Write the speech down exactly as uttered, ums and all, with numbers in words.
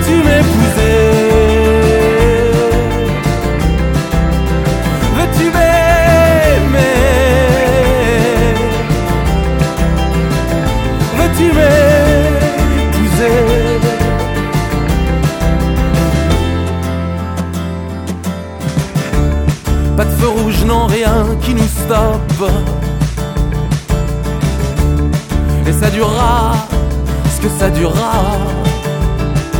veux-tu m'épouser? Veux-tu m'aimer? Veux-tu m'épouser? Pas de feu rouge, non, rien qui nous stoppe. Et ça durera ce que ça durera.